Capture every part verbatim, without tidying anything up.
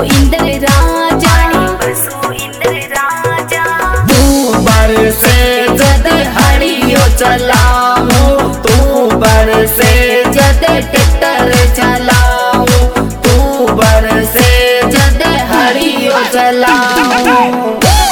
इंद्र राजा बसो इंद्र राजा। तू बरसे जद हड़ियो चलाऊं, तू बरसे जद ट्रैक्टर चलाऊं, तू बरसे जद हड़ियो चलाऊं।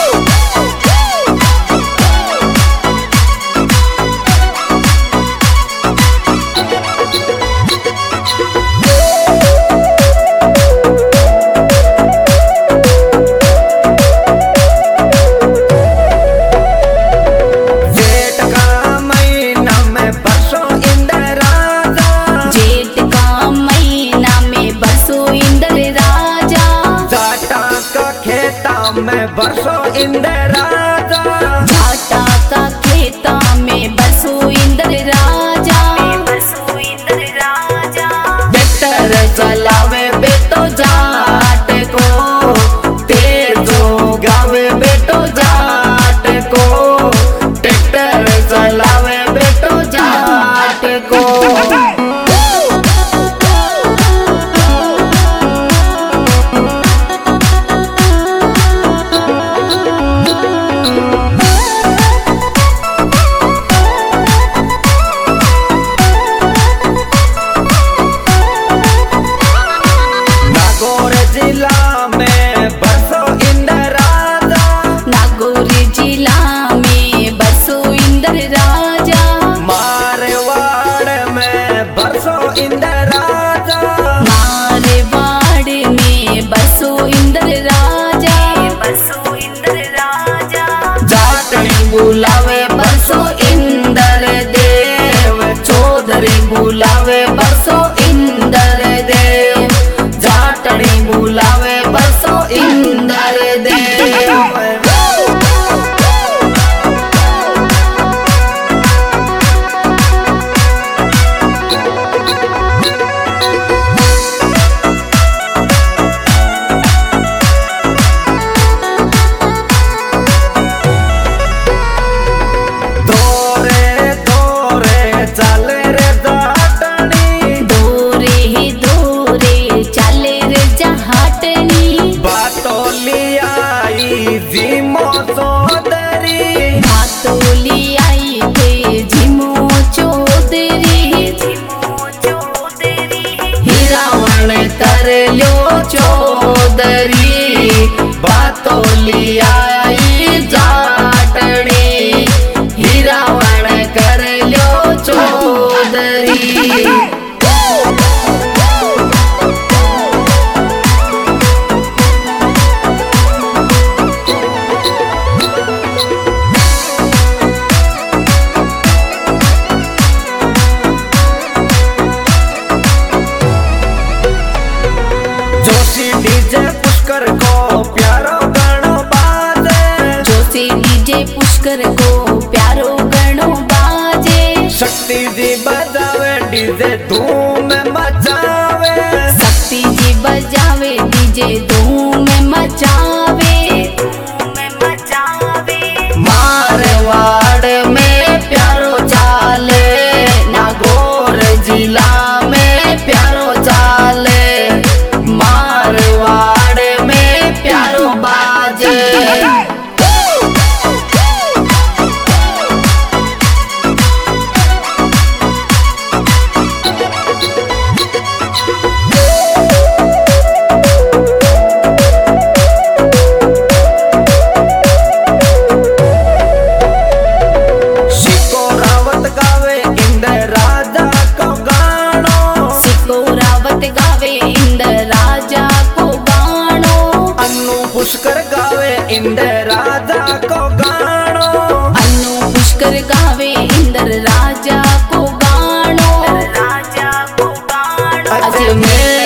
में बरसो इंद्र राजा, घाटा का खेता में बसो इंद्र राजा, बसो इंद्र राजा। ट्रैक्टर चलावे बेटो जाट को, तेजो गावे बेटो जाट को, ट्रैक्टर चलावे बेटो जाट को। बुलावे बरसो इंद्र देव, चौधरी बुलावे बरसो इंद्र देव, जाटड़ी बुलावे बरसो इंद्र देव। कर लो चौधरी बातोली आई जाटड़ी, हीरावण कर लो चौधरी। डीजे पुष्कर को प्यारो गानो बाजे, जोशी डीजे पुष्कर को प्यारो गानो बाजे, शक्ति जी बजावे डीजे धूम मचावे, शक्ति जी बजावे डीजे धूम मचावे, धूम मचावे। मारवाड़ में प्यारो चाले, नागौर जिला में प्यारो चाले, मारवाड़ में प्यारो बाजे। सिको रावत गावे इंद्र राजा को गानो, सिको रावत गावे इंद्र राजा को गानो, अन्नू पुष्कर गावे इंद्र राजा को गानो, अन्नू पुष्कर गावे इंद्र राजा को गानो, राजा को गानो। अजमेर